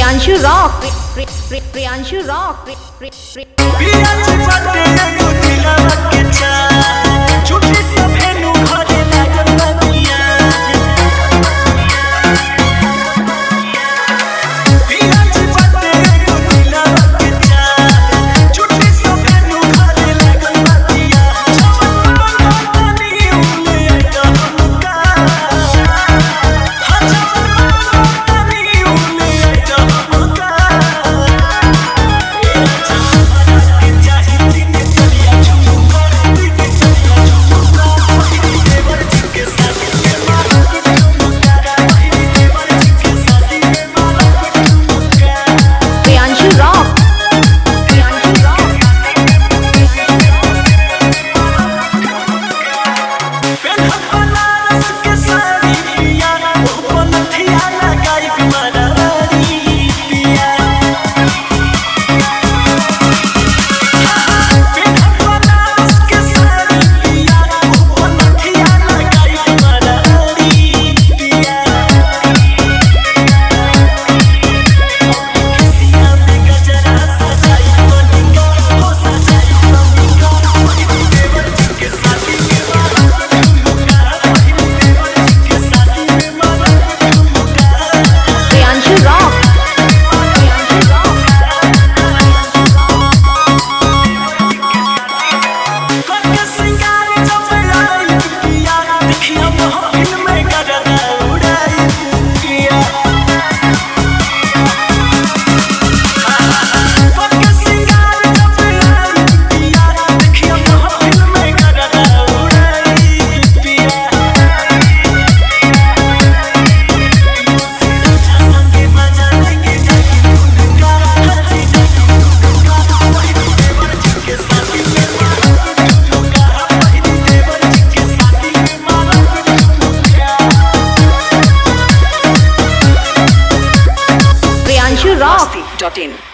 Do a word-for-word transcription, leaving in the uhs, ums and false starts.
Priyanshu rock Priyanshu rock Priyanshu बाटे एगो दिलवा के चाह झूठी सभे नु घरे लागल बतिया प्रियांशु बाटे एगो दिलवा के चाह झूठी सभे नु घरे लागल बतिया पानी उले आइता हमका पानी उले आइता हमका rock dot in